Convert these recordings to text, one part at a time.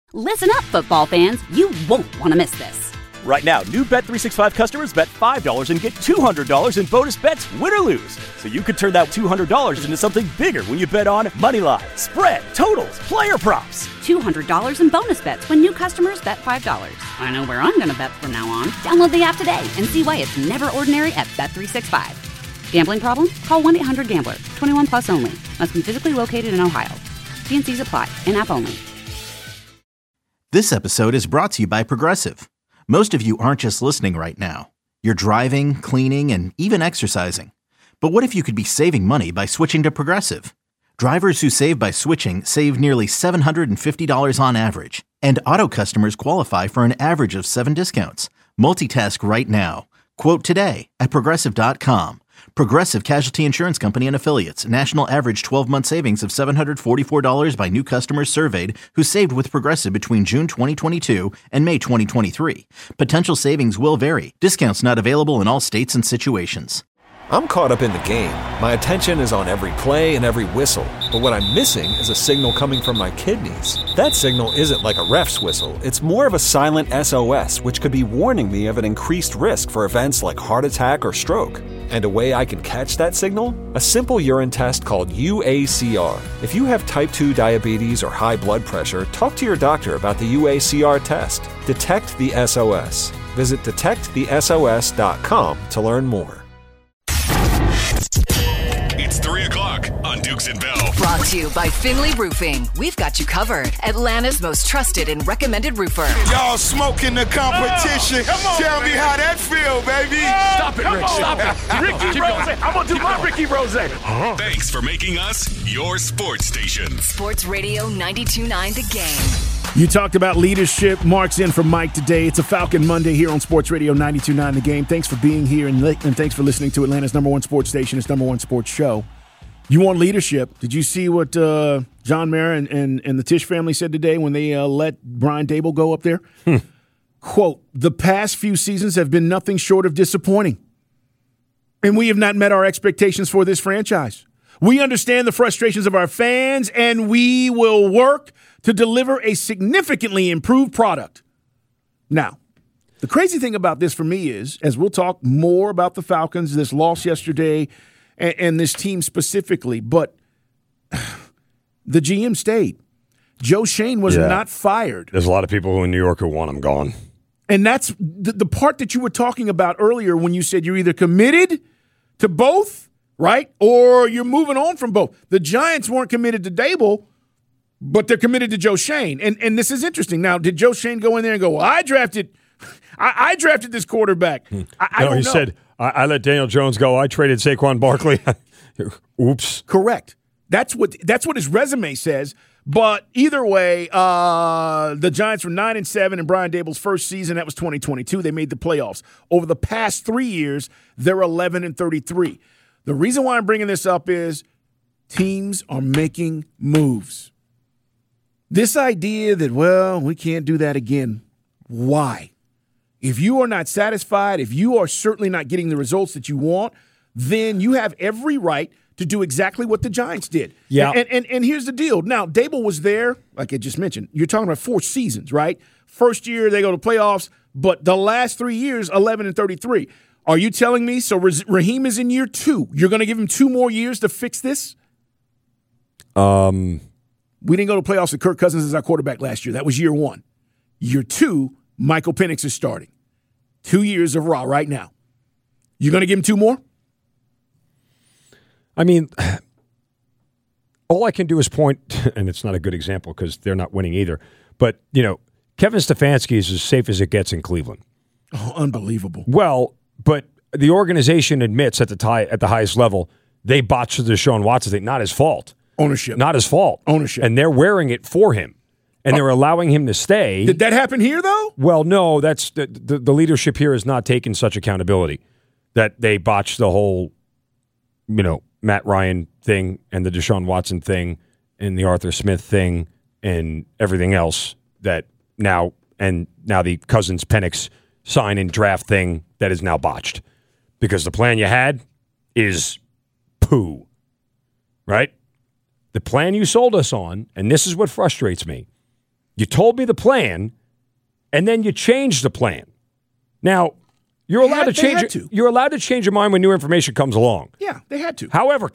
Listen up, football fans. You won't want to miss this. Right now, new Bet365 customers bet $5 and get $200 in bonus bets, win or lose. So you could turn that $200 into something bigger when you bet on moneyline, spread, totals, player props. $200 in bonus bets when new customers bet $5. I know where I'm going to bet from now on. Download the app today and see why it's never ordinary at Bet365. Gambling problem? Call 1-800-GAMBLER. 21 plus only. Must be physically located in Ohio. T&Cs apply. In-app only. This episode is brought to you by Progressive. Most of you aren't just listening right now. You're driving, cleaning, and even exercising. But what if you could be saving money by switching to Progressive? Drivers who save by switching save nearly $750 on average. And auto customers qualify for an average of 7 discounts. Multitask right now. Quote today at Progressive.com. Progressive Casualty Insurance Company and Affiliates. National average 12-month savings of $744 by new customers surveyed who saved with Progressive between June 2022 and May 2023. Potential savings will vary. Discounts not available in all states and situations. I'm caught up in the game. My attention is on every play and every whistle. But what I'm missing is a signal coming from my kidneys. That signal isn't like a ref's whistle. It's more of a silent SOS, which could be warning me of an increased risk for events like heart attack or stroke. And a way I can catch that signal? A simple urine test called UACR. If you have type 2 diabetes or high blood pressure, talk to your doctor about the UACR test. Detect the SOS. Visit detectthesos.com to learn more. It's 3 o'clock on Dukes and Bell. Brought to you by Finley Roofing. We've got you covered. Atlanta's most trusted and recommended roofer. Y'all smoking the competition. Tell me how that feel, baby. Stop it, Rick. Stop it. Ricky Rose. I'm going to do my Ricky Rose. Thanks for making us your sports station. Sports Radio 92.9 The Game. You talked about leadership. Mark's in for Mike today. It's a Falcon Monday here on Sports Radio 92.9 The Game. Thanks for being here and thanks for listening to Atlanta's number one sports station, its number one sports show. You want leadership. Did you see what John Mara and the Tisch family said today when they let Brian Daboll go up there? Quote, the past few seasons have been nothing short of disappointing. And we have not met our expectations for this franchise. We understand the frustrations of our fans, and we will work to deliver a significantly improved product. Now, the crazy thing about this for me is, as we'll talk more about the Falcons, this loss yesterday, and this team specifically, but the GM stayed. Joe Schoen was not fired. There's a lot of people who in New York who want him gone. And that's the part that you were talking about earlier when you said you're either committed to both, right, or you're moving on from both. The Giants weren't committed to Daboll, but they're committed to Joe Schoen. And this is interesting. Now, did Joe Schoen go in there and go, well, I drafted this quarterback. I don't know. He said, I let Daniel Jones go. I traded Saquon Barkley. Oops. Correct. That's what his resume says. But either way, the Giants were 9-7 in Brian Daboll's first season. That was 2022. They made the playoffs. Over the past 3 years, they're 11-33. The reason why I'm bringing this up is teams are making moves. This idea that, well, we can't do that again. Why? If you are not satisfied, if you are certainly not getting the results that you want, then you have every right to do exactly what the Giants did. Yeah. And here's the deal. Now, Daboll was there, like I just mentioned. You're talking about 4 seasons, right? First year, they go to playoffs, but the last 3 years, 11-33. Are you telling me, so Raheem is in year 2, you're going to give him 2 more years to fix this? We didn't go to playoffs with Kirk Cousins as our quarterback last year. That was year 1. Year 2, Michael Penix is starting. 2 years of raw right now. You going to give him 2 more? I mean, all I can do is point, and it's not a good example because they're not winning either, but, Kevin Stefanski is as safe as it gets in Cleveland. Oh, unbelievable. Well, but the organization admits at the highest level they botched the Deshaun Watson thing. Not his fault. Ownership. Not his fault. Ownership. And they're wearing it for him. And they're allowing him to stay. Did that happen here, though? Well, no. That's the leadership here has not taken such accountability that they botched the whole, Matt Ryan thing and the Deshaun Watson thing and the Arthur Smith thing and everything else that now the Cousins Penix sign and draft thing that is now botched because the plan you had is poo, right? The plan you sold us on, and this is what frustrates me. You told me the plan, and then you changed the plan. Now, you're allowed to change. You're allowed to change your mind when new information comes along. Yeah, they had to. However,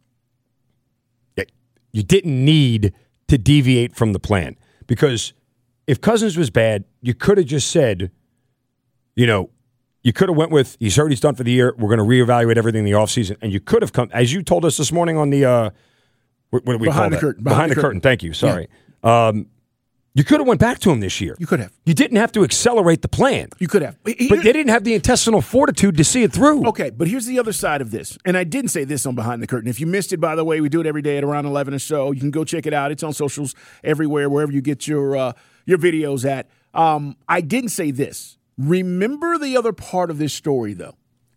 you didn't need to deviate from the plan, because if Cousins was bad, you could have just said, you could have went with, he's heard he's done for the year, we're going to reevaluate everything in the offseason, and you could have come, as you told us this morning on the, what do we call that? Curtain. Behind the curtain. Thank you. Sorry. Yeah. You could have went back to him this year. You could have. You didn't have to accelerate the plan. You could have. But they didn't have the intestinal fortitude to see it through. Okay, but here's the other side of this. And I didn't say this on Behind the Curtain. If you missed it, by the way, we do it every day at around 11 or so. You can go check it out. It's on socials everywhere, wherever you get your videos at. I didn't say this. Remember the other part of this story, though.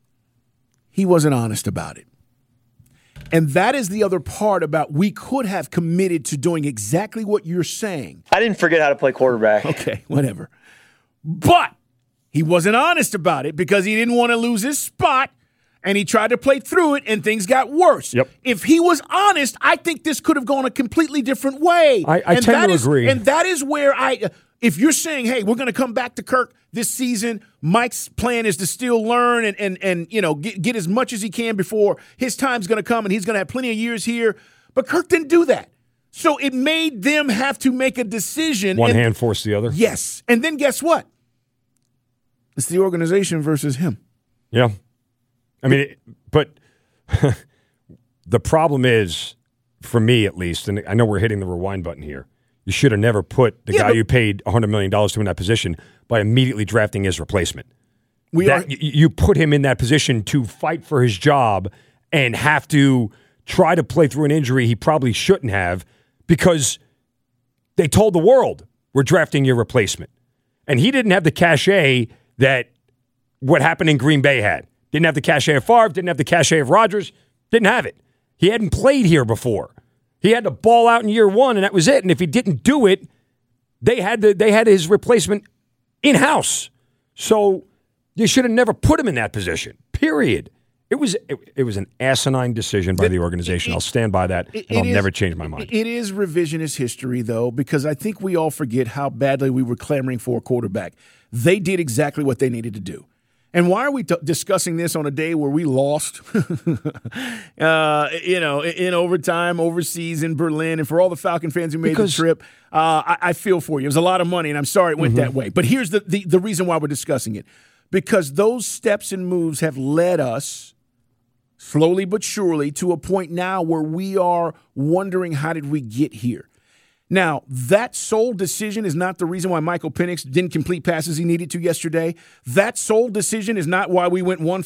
He wasn't honest about it. And that is the other part about we could have committed to doing exactly what you're saying. I didn't forget how to play quarterback. Okay, whatever. But he wasn't honest about it because he didn't want to lose his spot, and he tried to play through it, and things got worse. Yep. If he was honest, I think this could have gone a completely different way. I tend to agree. And that is where if you're saying, hey, we're going to come back to Kirk this season, Mike's plan is to still learn and get as much as he can before his time's going to come, and he's going to have plenty of years here. But Kirk didn't do that. So it made them have to make a decision. One hand forced the other. Yes. And then guess what? It's the organization versus him. Yeah. I mean, but the problem is, for me at least, and I know we're hitting the rewind button here, you should have never put the guy you paid $100 million to in that position by immediately drafting his replacement. You put him in that position to fight for his job and have to try to play through an injury he probably shouldn't have, because they told the world, we're drafting your replacement. And he didn't have the cachet that what happened in Green Bay had. Didn't have the cachet of Favre, didn't have the cachet of Rodgers, didn't have it. He hadn't played here before. He had to ball out in year one, and that was it. And if he didn't do it, they had his replacement in-house. So you should have never put him in that position, period. It was an asinine decision by the organization. I'll stand by that, and I'll never change my mind. It is revisionist history, though, because I think we all forget how badly we were clamoring for a quarterback. They did exactly what they needed to do. And why are we discussing this on a day where we lost, in overtime, overseas, in Berlin, and for all the Falcon fans who made the trip, I feel for you. It was a lot of money, and I'm sorry it went that way. But here's the reason why we're discussing it. Because those steps and moves have led us, slowly but surely, to a point now where we are wondering, how did we get here? Now, that sole decision is not the reason why Michael Penix didn't complete passes he needed to yesterday. That sole decision is not why we went 0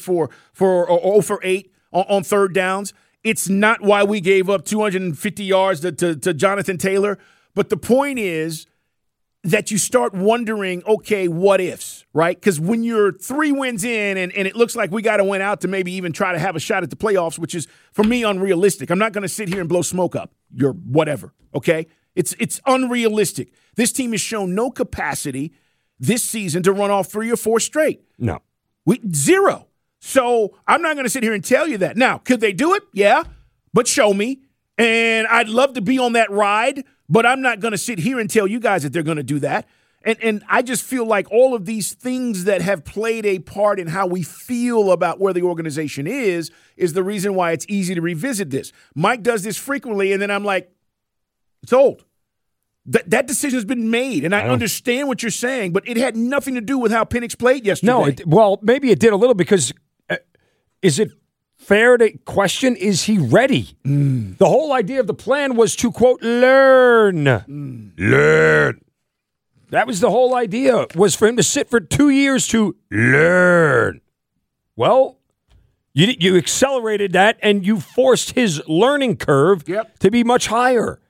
for 8 on third downs. It's not why we gave up 250 yards to Jonathan Taylor. But the point is that you start wondering, okay, what ifs, right? Because when you're 3 wins in and it looks like we got to win out to maybe even try to have a shot at the playoffs, which is, for me, unrealistic. I'm not going to sit here and blow smoke up your whatever, okay? It's unrealistic. This team has shown no capacity this season to run off 3 or 4 straight. No. Zero. So I'm not going to sit here and tell you that. Now, could they do it? Yeah, but show me. And I'd love to be on that ride, but I'm not going to sit here and tell you guys that they're going to do that. And I just feel like all of these things that have played a part in how we feel about where the organization is the reason why it's easy to revisit this. Mike does this frequently, and then I'm like, it's old. That decision's been made, and I understand what you're saying, but it had nothing to do with how Penix played yesterday. No, maybe it did a little, because is it fair to question, is he ready? The whole idea of the plan was to, quote, learn. Learn. That was the whole idea, was for him to sit for 2 years to learn. Well, you accelerated that, and you forced his learning curve to be much higher.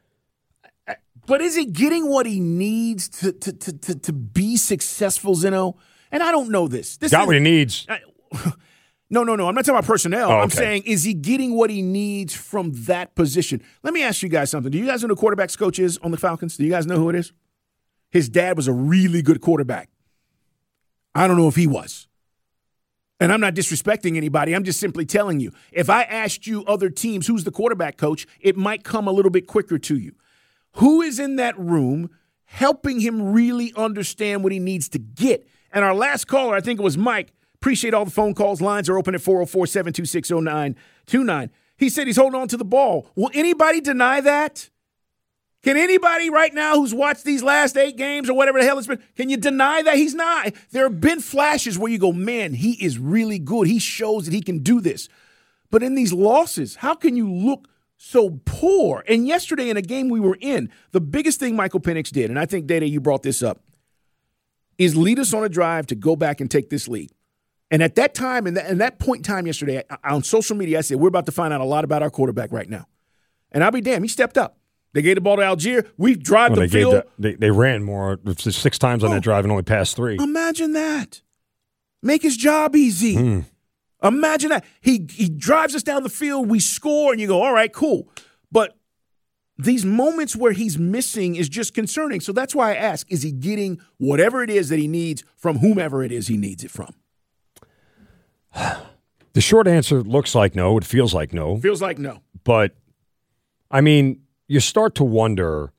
But is he getting what he needs to be successful, Zeno? And I don't know this. Got what he needs. No. I'm not talking about personnel. Okay. I'm saying, is he getting what he needs from that position? Let me ask you guys something. Do you guys know who the quarterback's coach is on the Falcons? Do you guys know who it is? His dad was a really good quarterback. I don't know if he was. And I'm not disrespecting anybody. I'm just simply telling you. If I asked you other teams, who's the quarterback coach, it might come a little bit quicker to you. Who is in that room helping him really understand what he needs to get. And our last caller, I think it was Mike. Appreciate all the phone calls. Lines are open at 404-726-0929. He said he's holding on to the ball. Will anybody deny that? Can anybody right now who's watched these last 8 games or whatever the hell it's been, can you deny that he's not? There have been flashes where you go, man, he is really good. He shows that he can do this. But in these losses, how can you look so poor? And yesterday in a game we were in, the biggest thing Michael Penix did, and I think, Dede, you brought this up, is lead us on a drive to go back and take this lead. And at that time, and that point in time yesterday, on social media, I said, we're about to find out a lot about our quarterback right now. And I'll be damned, he stepped up. They gave the ball to Algier. We drive the field. They ran more, 6 times on that drive and only passed 3. Imagine that. Make his job easy. Imagine that. He drives us down the field, we score, and you go, all right, cool. But these moments where he's missing is just concerning. So that's why I ask, is he getting whatever it is that he needs from whomever it is he needs it from? The short answer looks like no. It feels like no. Feels like no. But, I mean, you start to wonder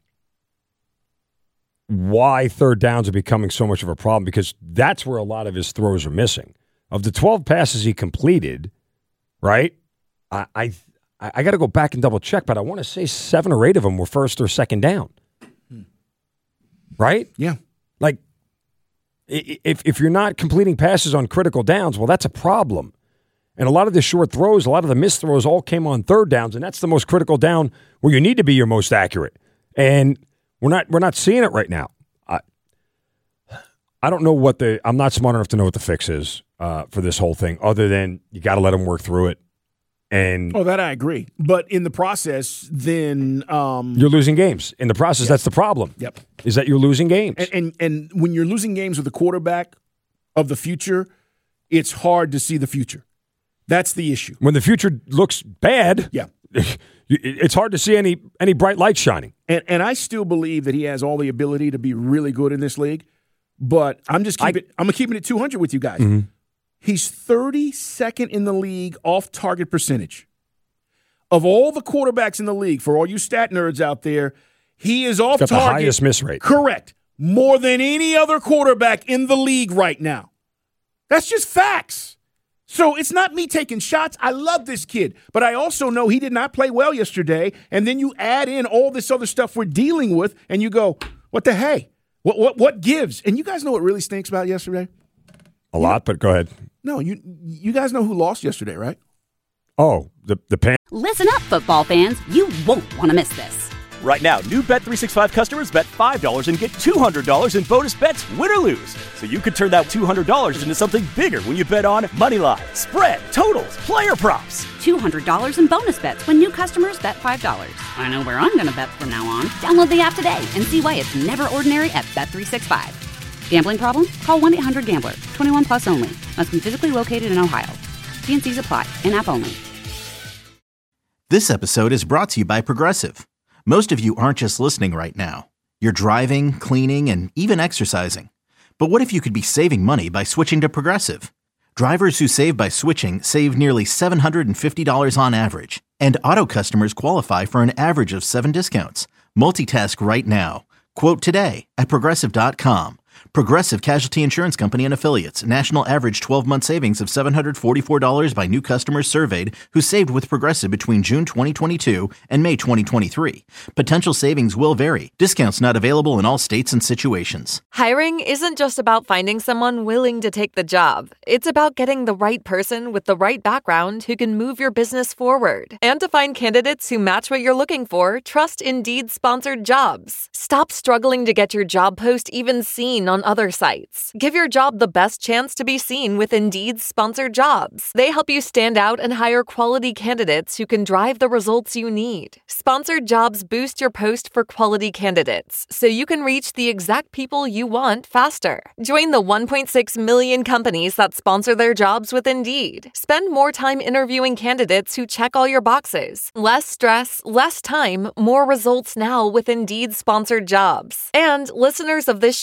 why third downs are becoming so much of a problem, because that's where a lot of his throws are missing. Of the 12 passes he completed, right, I got to go back and double check, but I want to say 7 or 8 of them were first or second down. Right? Yeah. Like, if you're not completing passes on critical downs, well, that's a problem. And a lot of the short throws, a lot of the missed throws all came on third downs, and that's the most critical down where you need to be your most accurate. And we're not seeing it right now. I don't know I'm not smart enough to know what the fix is for this whole thing, other than you got to let them work through it. And that I agree. But in the process, then you're losing games. In the process, that's the problem. Yep. Is that you're losing games. And when you're losing games with the quarterback of the future, it's hard to see the future. That's the issue. When the future looks bad, yeah, it's hard to see any bright lights shining. And I still believe that he has all the ability to be really good in this league. But I'm keeping it 200 with you guys. Mm-hmm. He's 32nd in the league off target percentage. Of all the quarterbacks in the league, for all you stat nerds out there, he is off target. Got the highest miss rate. Correct. More than any other quarterback in the league right now. That's just facts. So it's not me taking shots. I love this kid. But I also know he did not play well yesterday. And then you add in all this other stuff we're dealing with, and you go, what the hey? What gives? And you guys know what really stinks about yesterday? A lot, but go ahead. No, you guys know who lost yesterday, right? Oh, the Pan. Listen up, football fans. You won't want to miss this. Right now, new Bet365 customers bet $5 and get $200 in bonus bets, win or lose. So you could turn that $200 into something bigger when you bet on Moneyline, spread, totals, player props. $200 in bonus bets when new customers bet $5. I know where I'm going to bet from now on. Download the app today and see why it's never ordinary at Bet365. Gambling problem? Call 1-800-GAMBLER. 21 plus only. Must be physically located in Ohio. T&Cs apply. In-app only. This episode is brought to you by Progressive. Most of you aren't just listening right now. You're driving, cleaning, and even exercising. But what if you could be saving money by switching to Progressive? Drivers who save by switching save nearly $750 on average. And auto customers qualify for an average of 7 discounts. Multitask right now. Quote today at Progressive.com. Progressive Casualty Insurance Company and Affiliates. National average 12-month savings of $744 by new customers surveyed who saved with Progressive between June 2022 and May 2023. Potential savings will vary. Discounts not available in all states and situations. Hiring isn't just about finding someone willing to take the job. It's about getting the right person with the right background who can move your business forward. And to find candidates who match what you're looking for, trust Indeed-sponsored jobs. Stop struggling to get your job post even seen on other sites. Give your job the best chance to be seen with Indeed's sponsored jobs. They help you stand out and hire quality candidates who can drive the results you need. Sponsored jobs boost your post for quality candidates, so you can reach the exact people you want faster. Join the 1.6 million companies that sponsor their jobs with Indeed. Spend more time interviewing candidates who check all your boxes. Less stress, less time, more results now with Indeed sponsored jobs. And listeners of this show will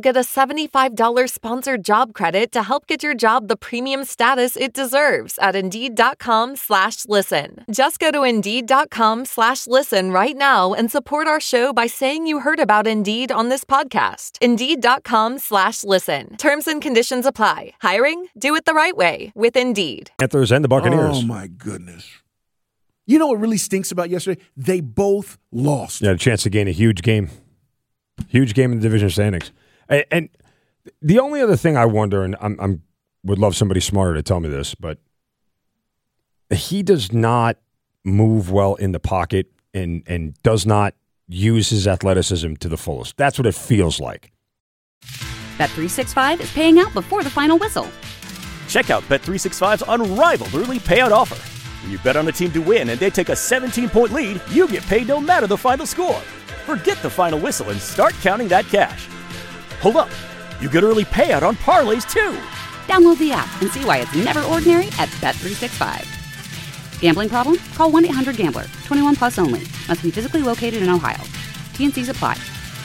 get a $75 sponsored job credit to help get your job the premium status it deserves at Indeed.com/listen. Just go to Indeed.com/listen right now and support our show by saying you heard about Indeed on this podcast. Indeed.com/listen. Terms and conditions apply. Hiring? Do it the right way with Indeed. Panthers and the Buccaneers. Oh, my goodness. You know what really stinks about yesterday? They both lost. You had a chance to gain a huge game. Huge game in the division standings. And the only other thing I wonder, and I would love somebody smarter to tell me this, but he does not move well in the pocket and does not use his athleticism to the fullest. That's what it feels like. Bet365 is paying out before the final whistle. Check out Bet365's unrivaled early payout offer. When you bet on a team to win and they take a 17-point lead, you get paid no matter the final score. Forget the final whistle and start counting that cash. Hold up. You get early payout on parlays, too. Download the app and see why it's never ordinary at Bet365. Gambling problem? Call 1-800-GAMBLER. 21 plus only. Must be physically located in Ohio. T&Cs apply.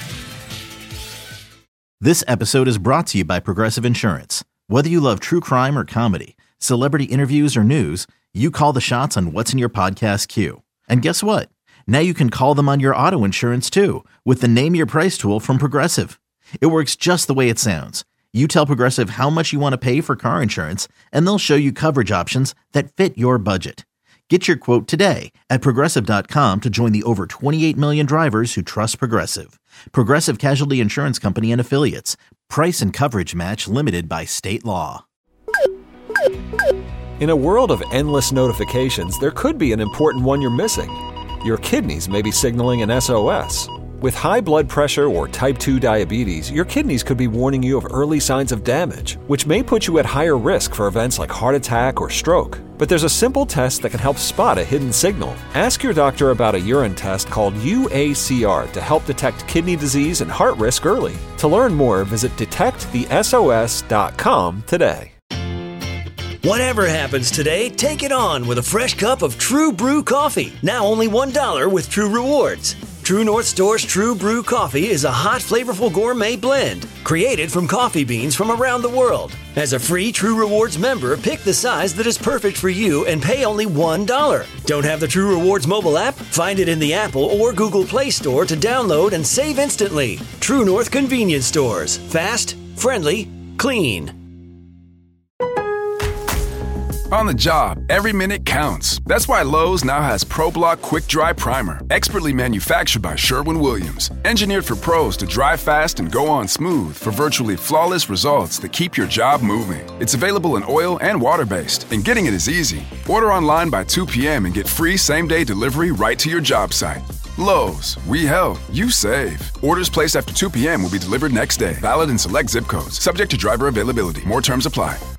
This episode is brought to you by Progressive Insurance. Whether you love true crime or comedy, celebrity interviews or news, you call the shots on what's in your podcast queue. And guess what? Now you can call them on your auto insurance too with the Name Your Price tool from Progressive. It works just the way it sounds. You tell Progressive how much you want to pay for car insurance, and they'll show you coverage options that fit your budget. Get your quote today at Progressive.com to join the over 28 million drivers who trust Progressive. Progressive Casualty Insurance Company and Affiliates. Price and coverage match limited by state law. In a world of endless notifications, there could be an important one you're missing. Your kidneys may be signaling an SOS. With high blood pressure or type 2 diabetes, your kidneys could be warning you of early signs of damage, which may put you at higher risk for events like heart attack or stroke. But there's a simple test that can help spot a hidden signal. Ask your doctor about a urine test called UACR to help detect kidney disease and heart risk early. To learn more, visit detectthesos.com today. Whatever happens today, take it on with a fresh cup of True Brew coffee. Now only $1 with True Rewards. True North Store's True Brew coffee is a hot, flavorful gourmet blend created from coffee beans from around the world. As a free True Rewards member, pick the size that is perfect for you and pay only $1. Don't have the True Rewards mobile app? Find it in the Apple or Google Play Store to download and save instantly. True North Convenience Stores. Fast, friendly, clean. On the job, every minute counts. That's why Lowe's now has ProBlock Quick Dry Primer, expertly manufactured by Sherwin-Williams. Engineered for pros to dry fast and go on smooth for virtually flawless results that keep your job moving. It's available in oil and water-based, and getting it is easy. Order online by 2 p.m. and get free same-day delivery right to your job site. Lowe's, we help, you save. Orders placed after 2 p.m. will be delivered next day. Valid in select zip codes. Subject to driver availability. More terms apply.